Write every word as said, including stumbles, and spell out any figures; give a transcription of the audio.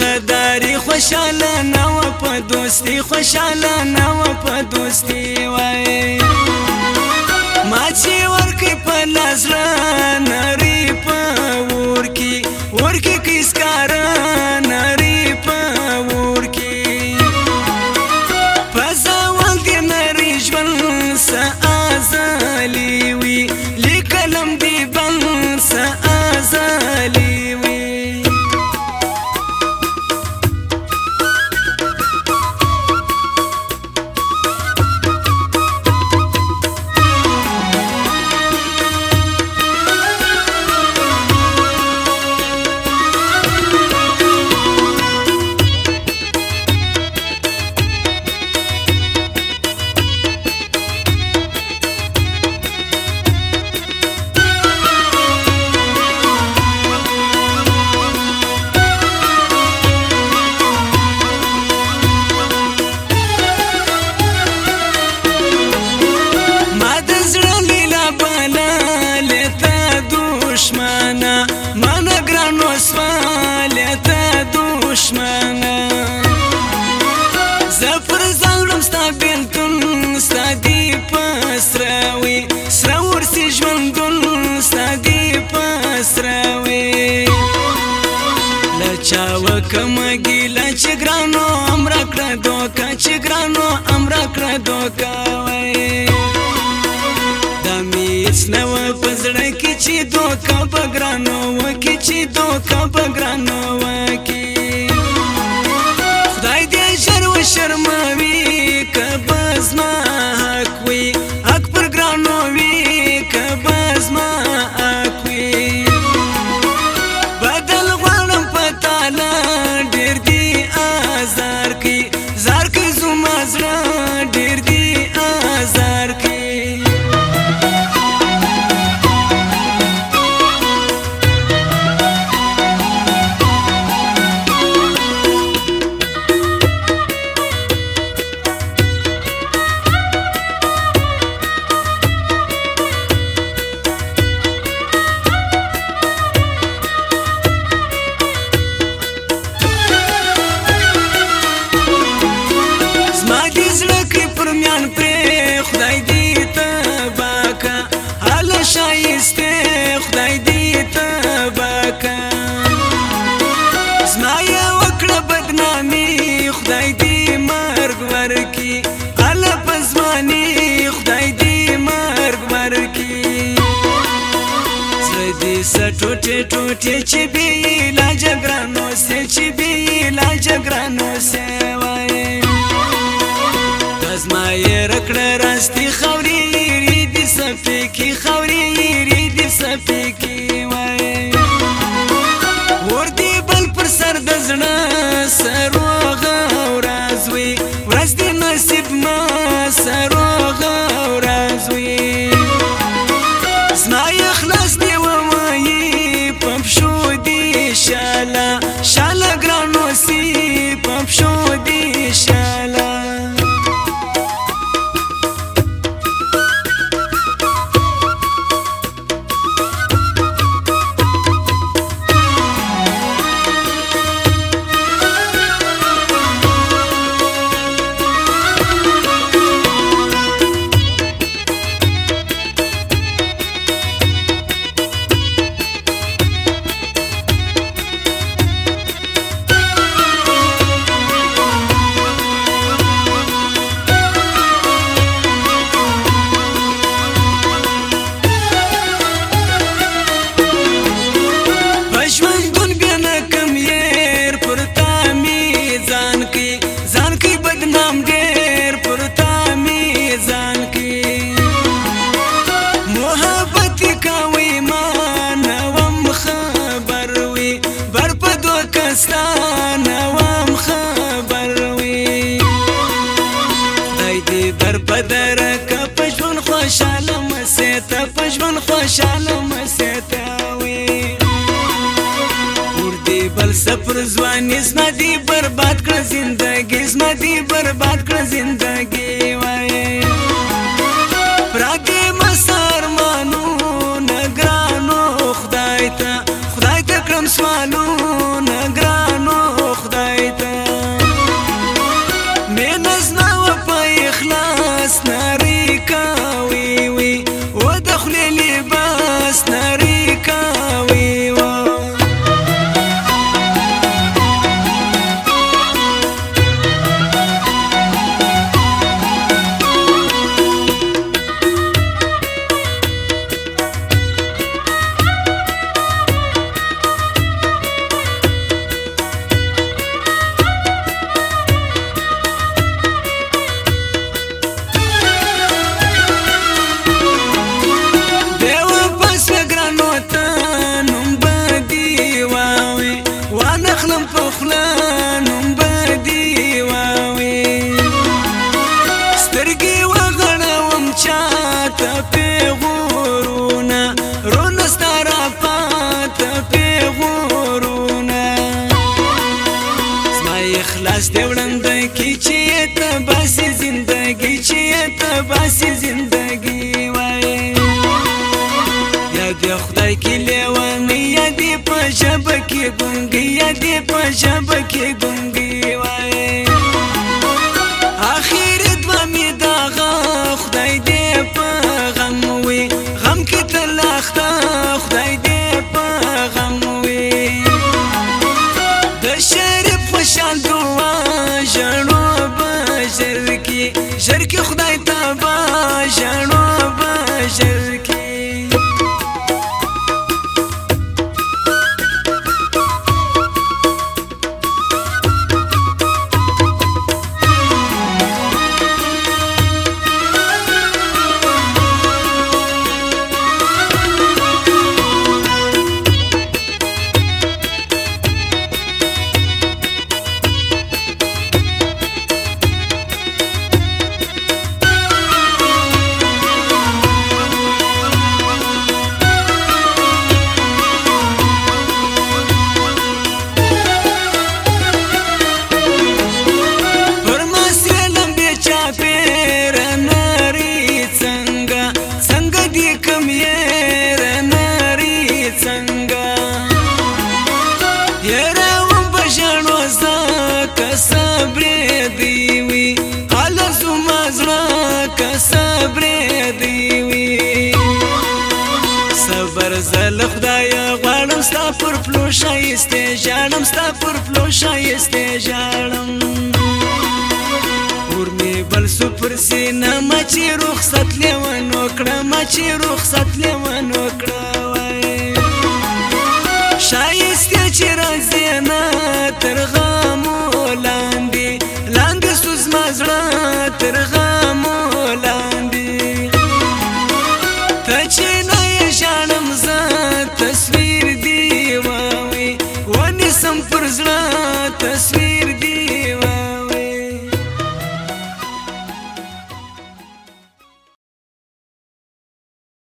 غداری خوشاله نو په دوستی خوشاله نو په دوستی وای ما چې ورکی په لزړه نری په ورکی ورکی کیس کار نری په ورکی پزاول دی نری ژوند س ازلی وی لیکلم دی بل س ازلی وی مانا گرانو سوالیتا دوشمانا زفر زالم ستا بیلتون ستا دی پسراوی سراور سی جوندون ستا دی پسراوی لچاو کمگی لچ گرانو امرا کردوکا چی گرانو امرا کردوکا وی دامیت نو پزړه کې چې دوکا بګرانو وکي چې دوکا بګرانو وکي خدای دې شر و شرموي کبز ما حق وي حق پر ګرانو وي کبز ما حق وي بدل غواړم پتاله ډېر دي آزار کی زار کی زما زړه ډېر دي آزار کی شایسته خدای دې تباکا زما یې وکړه بدنامي خدای دې مرګ ورکي الله پزماني خدای دې مرګ ورکي زړه دې سټوټې ټوټې چې بې علاجه ګرانو سې چې بې علاجه ګرانو سې وای زما یې رکړه راستي خاورې ریدي سپېکې خاورې ریدي سپېکې وای اور دې بل پر سر د زړه سروغه ورځ وي ورځ دې نصیب ما سروغه ورځ وي زما یې خلاص دې ووایي په پښو دې شاله شاله ګرانو سي په پښو دې شاله نوام خبر وي خدای دې در بدر کا پښون خوشاله مسته پښون خوشاله مسته وي ور دې بل سفر ځواني زما دې برباد کړ زندګي زما دې برباد کړ زندګي وای پراګې مسار مانو نګرانو خدای ته خدای ته کړم سوالو نګرانو خدای اخلاص دې وړاندې کی چې ته باسي زندګي چې ته باسي زندګي وای یا دې خدای کې لیواني یا دې په ژبه کې ګونګي یا دې په ژبه کې ګونګي وای اخر دوه می دغه خدای دې په غم وي غم کې تلاخته خدای دې په غم وي د شریف خوشحال دعا ژړو به ژر کې ژر کې خدای ته به ژړو به ژر کې صبر زل خدایا غواړم ستا پر پلو ښایسته ژاړم ستا پر پلو ښایسته ژاړم اور مې بل سو پر سینه ما چې رخصت لیون وکړه ما چې رخصت لیون وکړه وای ښایسته چې راځي نه تر